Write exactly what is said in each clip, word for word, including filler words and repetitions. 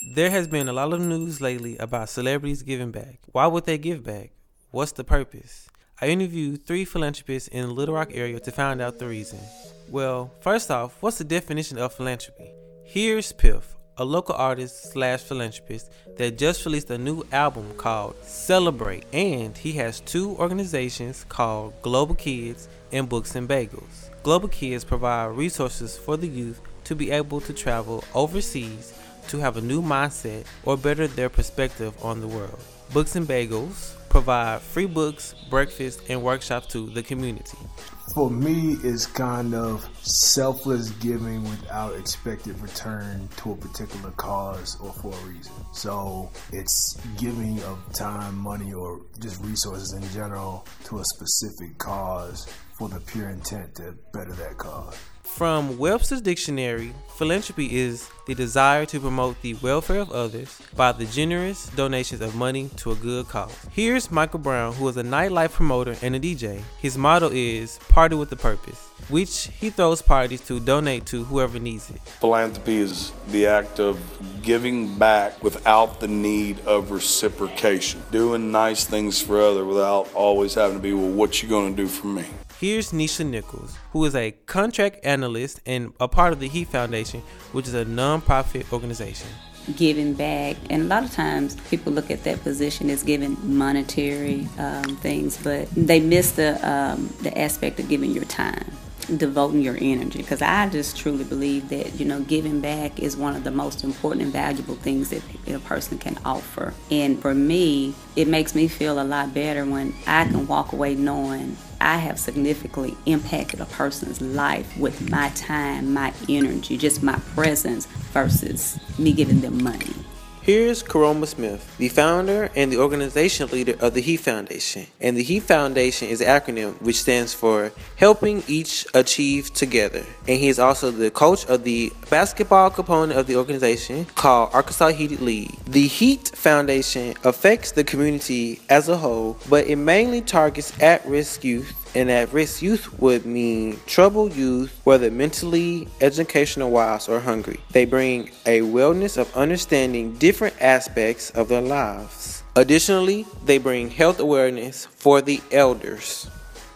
There has been a lot of news lately about celebrities giving back. Why would they give back? What's the purpose? I interviewed three philanthropists in the Little Rock area to find out the reason. Well, first off, what's the definition of philanthropy? Here's Piff, a local artist slash philanthropist that just released a new album called Celebrate, and he has two organizations called Global Kids and Books and Bagels. Global Kids provide resources for the youth to be able to travel overseas to have a new mindset or better their perspective on the world. Books and Bagels provide free books, breakfast, and workshops to the community. For me, it's kind of selfless giving without expected return to a particular cause or for a reason. So it's giving of time, money, or just resources in general to a specific cause for the pure intent to better that cause. From Webster's Dictionary, philanthropy is the desire to promote the welfare of others by the generous donations of money to a good cause. Here's Michael Brown, who is a nightlife promoter and a D J. His motto is Party with a Purpose, which he throws parties to donate to whoever needs it. Philanthropy is the act of giving back without the need of reciprocation. Doing nice things for others without always having to be, well, what you gonna do for me? Here's Nisha Nichols, who is a contract analyst and a part of the Heat Foundation, which is a non-profit organization. Giving back, and a lot of times people look at that position as giving monetary um, things, but they miss the um, the aspect of giving your time, devoting your energy, because I just truly believe that, you know, giving back is one of the most important and valuable things that a person can offer. And for me, it makes me feel a lot better when I can walk away knowing I have significantly impacted a person's life with my time, my energy, just my presence versus me giving them money. Here's Karoma Smith, the founder and the organization leader of the Heat Foundation. And the Heat Foundation is an acronym which stands for Helping Each Achieve Together. And he is also the coach of the basketball component of the organization called Arkansas Heat League. The Heat Foundation affects the community as a whole, but it mainly targets at-risk youth. And at-risk youth would mean troubled youth, whether mentally, educational-wise, or hungry. They bring a wellness of understanding different aspects of their lives. Additionally, they bring health awareness for the elders.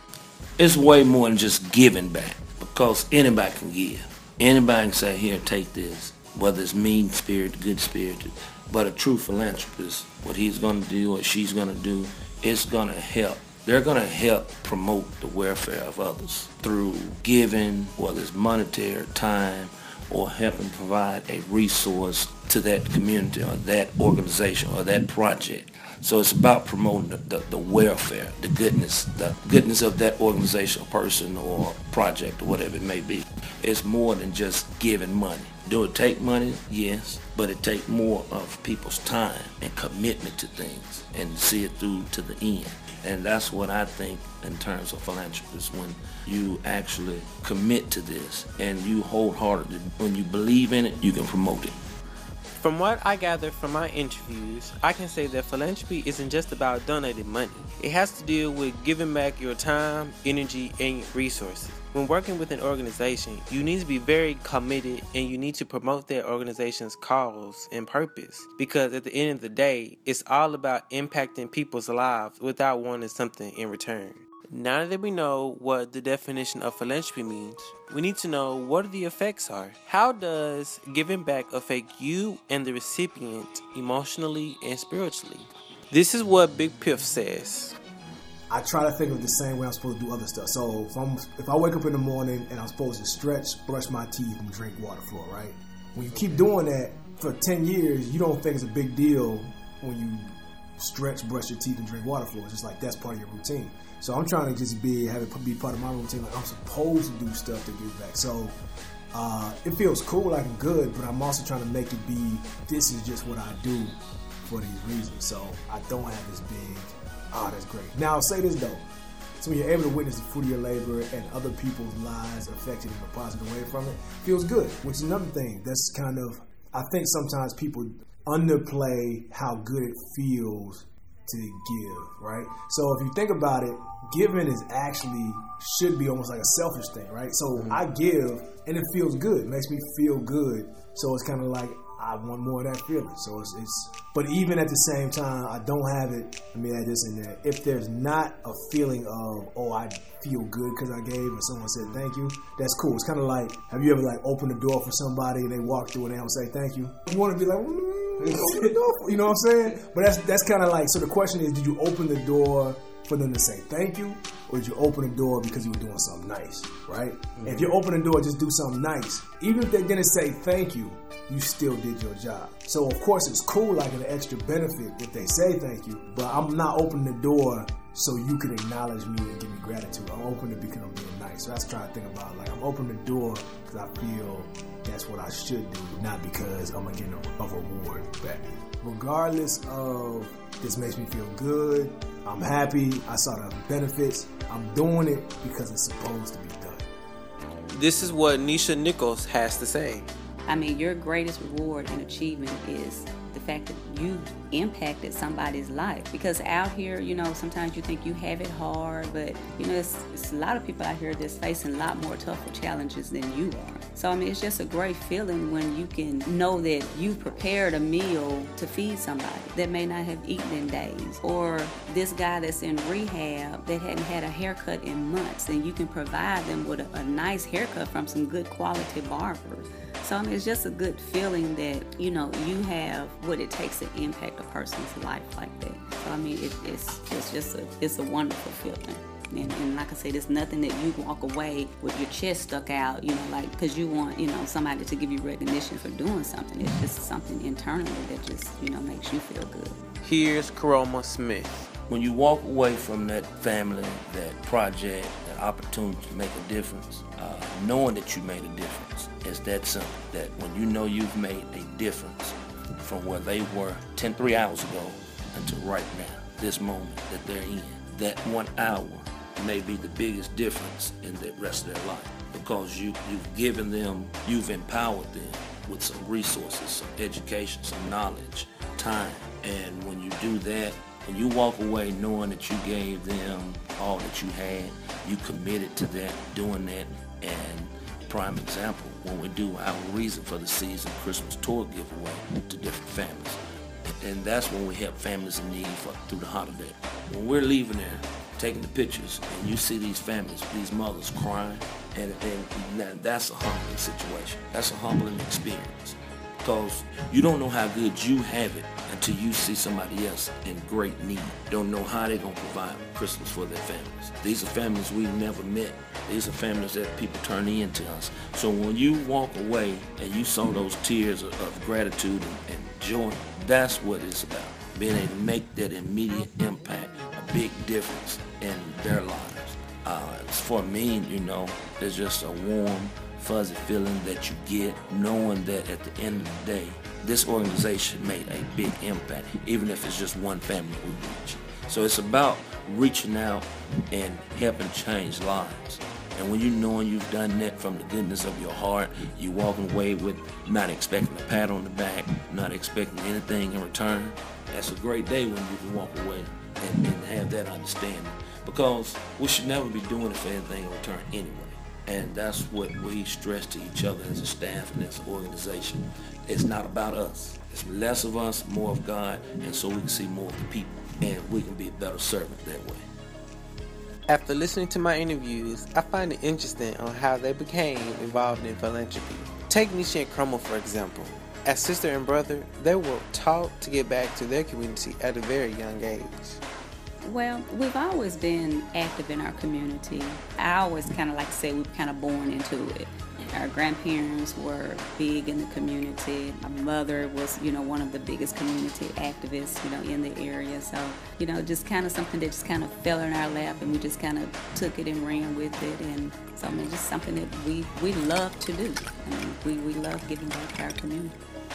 It's way more than just giving back, because anybody can give. Anybody can say, here, take this, whether it's mean-spirited, good-spirited. But a true philanthropist, what he's going to do or she's going to do, it's going to help. They're going to help promote the welfare of others through giving, whether it's monetary, time, or helping provide a resource to that community or that organization or that project. So it's about promoting the, the, the welfare, the goodness, the goodness of that organization, or person, or project, or whatever it may be. It's more than just giving money. Do it take money? Yes, but it takes more of people's time and commitment to things and see it through to the end. And that's what I think in terms of philanthropists, when you actually commit to this and you wholeheartedly, when you believe in it, you can promote it. From what I gather from my interviews, I can say that philanthropy isn't just about donating money. It has to deal with giving back your time, energy, and resources. When working with an organization, you need to be very committed and you need to promote that organization's cause and purpose. Because at the end of the day, it's all about impacting people's lives without wanting something in return. Now that we know what the definition of philanthropy means, we need to know what the effects are. How does giving back affect you and the recipient emotionally and spiritually? This is what Big Piff says. I try to think of the same way I'm supposed to do other stuff. So if, I'm, if I wake up in the morning and I'm supposed to stretch, brush my teeth, and drink water floor, right? When you keep doing that for ten years, you don't think it's a big deal when you stretch, brush your teeth, and drink water floor. It's just like that's part of your routine. So I'm trying to just be have it be part of my routine. Like I'm supposed to do stuff to give back. So uh, it feels cool, like I'm good, but I'm also trying to make it be this is just what I do for these reasons. So I don't have this big, oh, that's great. Now I'll say this though. So when you're able to witness the fruit of your labor and other people's lives affected in a positive way from it, feels good. Which is another thing. That's kind of, I think sometimes people underplay how good it feels to give, right? So if you think about it, giving is actually should be almost like a selfish thing, right? So mm-hmm. I give and it feels good. It makes me feel good. So it's kind of like I want more of that feeling. So it's, it's, but even at the same time, I don't have it. Let me add this in there. If there's not a feeling of, oh, I feel good because I gave, or someone said thank you, that's cool. It's kind of like, have you ever like opened the door for somebody and they walk through and they don't say thank you? You want to be like, mm, open the door, you know what I'm saying? But that's that's kind of like, so the question is, did you open the door for them to say thank you, or did you open the door because you were doing something nice, right? Mm-hmm. If you open the door, just do something nice. Even if they didn't say thank you, you still did your job. So of course it's cool, like an extra benefit if they say thank you, but I'm not opening the door so you can acknowledge me and give me gratitude. I'm opening it because I'm being nice. So that's trying to think about, like, I'm opening the door because I feel that's what I should do, not because I'm gonna get a, a reward back. Regardless of this makes me feel good, I'm happy, I saw the benefits, I'm doing it because it's supposed to be done. This is what Nisha Nichols has to say. I mean, your greatest reward and achievement is the fact that you impacted somebody's life. Because out here, you know, sometimes you think you have it hard, but, you know, it's, it's a lot of people out here that's facing a lot more tougher challenges than you are. So, I mean, it's just a great feeling when you can know that you've prepared a meal to feed somebody that may not have eaten in days. Or this guy that's in rehab that hadn't had a haircut in months, and you can provide them with a, a nice haircut from some good quality barbers. So, I mean, it's just a good feeling that, you know, you have what it takes to impact a person's life like that. So, I mean, it, it's it's just a it's a wonderful feeling. And, and like I said, it's nothing that you walk away with your chest stuck out, you know, like, because you want, you know, somebody to give you recognition for doing something. It's just something internally that just, you know, makes you feel good. Here's Karoma Smith. When you walk away from that family, that project, that opportunity to make a difference, uh, knowing that you made a difference, it's that simple. That when you know you've made a difference from where they were ten, three hours ago until right now, this moment that they're in, that one hour may be the biggest difference in the rest of their life, because you, you've given them, you've empowered them with some resources, some education, some knowledge, time. And when you do that, when you walk away knowing that you gave them all that you had, you committed to that, doing that. And prime example, when we do our Reason for the Season Christmas tour giveaway to different families. And that's when we help families in need for, through the holiday. When we're leaving there, taking the pictures, and you see these families, these mothers crying, and, and now that's a humbling situation. That's a humbling experience, because you don't know how good you have it until you see somebody else in great need. Don't know how they're going to provide Christmas for their families. These are families we've never met. These are families that people turn in to us. So when you walk away and you saw those tears of, of gratitude and, and joy, that's what it's about. Being able to make that immediate impact, a big difference in their lives. Uh, for me, you know, there's just a warm, fuzzy feeling that you get knowing that at the end of the day, this organization made a big impact, even if it's just one family we reach. So it's about reaching out and helping change lives. And when you know you've done that from the goodness of your heart, you walking away with not expecting a pat on the back, not expecting anything in return, that's a great day when you can walk away and, and have that understanding. Because we should never be doing it for anything in return anyway. And that's what we stress to each other as a staff and as an organization. It's not about us. It's less of us, more of God, and so we can see more of the people, and we can be a better servant that way. After listening to my interviews, I find it interesting on how they became involved in philanthropy. Take Nisha and Karoma, for example. As sister and brother, they were taught to give back to their community at a very young age. Well, we've always been active in our community. I always kind of like to say we were kind of born into it. Our grandparents were big in the community. My mother was, you know, one of the biggest community activists, you know, in the area. So, you know, just kind of something that just kind of fell in our lap, and we just kind of took it and ran with it. And so, I mean, just something that we, we love to do. I mean, we, we love giving back to our community.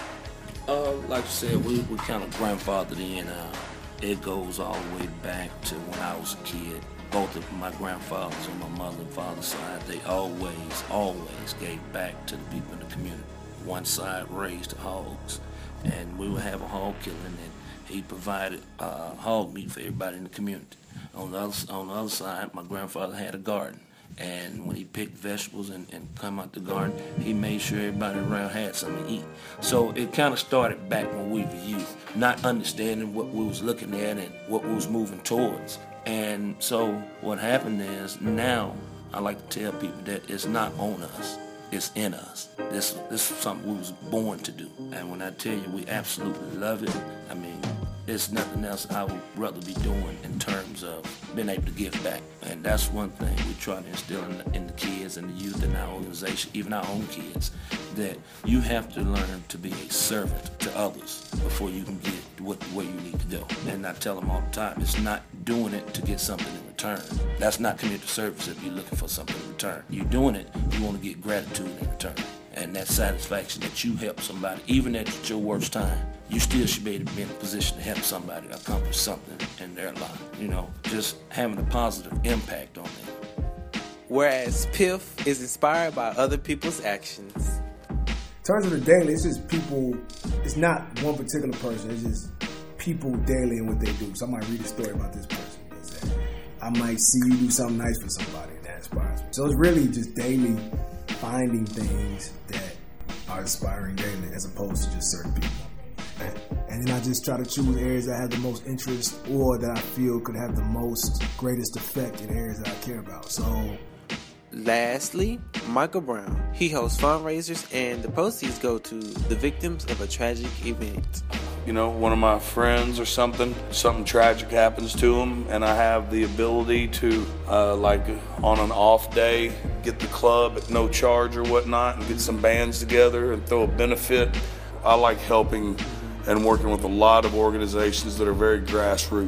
Uh, like you said, we, we kind of grandfathered in. Uh, it goes all the way back to when I was a kid. Both of my grandfathers on my mother and father's side, they always, always gave back to the people in the community. One side raised hogs, and we would have a hog killing, and he provided uh, hog meat for everybody in the community. On the other, on the other side, my grandfather had a garden, And when he picked vegetables and, and come out the garden, he made sure everybody around had something to eat. So it kind of started back when we were youth, not understanding what we was looking at and what we was moving towards. And so what happened is now I like to tell people that it's not on us, it's in us. This, this is something we was born to do. And when I tell you we absolutely love it, I mean, there's nothing else I would rather be doing in terms of being able to give back. And that's one thing we try to instill in the, in the kids and the youth in our organization, even our own kids, that you have to learn to be a servant to others before you can get what, where you need to go. And I tell them all the time, it's not doing it to get something in return. That's not community service if you're looking for something in return. You're doing it, you want to get gratitude in return. And that satisfaction that you help somebody, even at your worst time, you still should be able to be in a position to help somebody accomplish something in their life. You know, just having a positive impact on them. Whereas Piff is inspired by other people's actions. In terms of the daily, it's just people, it's not one particular person, it's just people daily and what they do. So I might read a story about this person. I might see you do something nice for somebody and that inspires me. So it's really just daily finding things that are inspiring daily as opposed to just certain people. And then I just try to choose areas that have the most interest or that I feel could have the most greatest effect in areas that I care about. So, lastly, Michael Brown. He hosts fundraisers and the proceeds go to the victims of a tragic event. You know, one of my friends or something, something tragic happens to them, and I have the ability to, uh, like on an off day, get the club at no charge or whatnot and get some bands together and throw a benefit. I like helping and working with a lot of organizations that are very grassroots.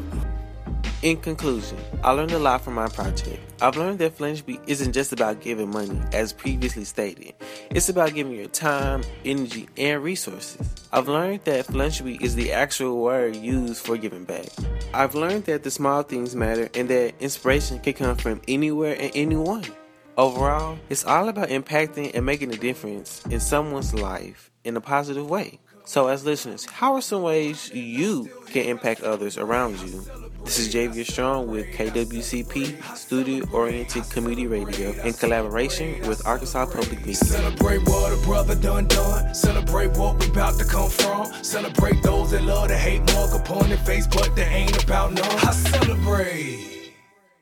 In conclusion, I learned a lot from my project. I've learned that philanthropy isn't just about giving money, as previously stated. It's about giving your time, energy, and resources. I've learned that philanthropy is the actual word used for giving back. I've learned that the small things matter and that inspiration can come from anywhere and anyone. Overall, it's all about impacting and making a difference in someone's life in a positive way. So as listeners, how are some ways you can impact others around you? This is Javier Strong with K W C P, Studio Oriented Community Radio, in collaboration with Arkansas Public Media. Celebrate what a brother done done. Celebrate what we about to come from. Celebrate those that love to hate, mark upon their face, but they ain't about none. I celebrate.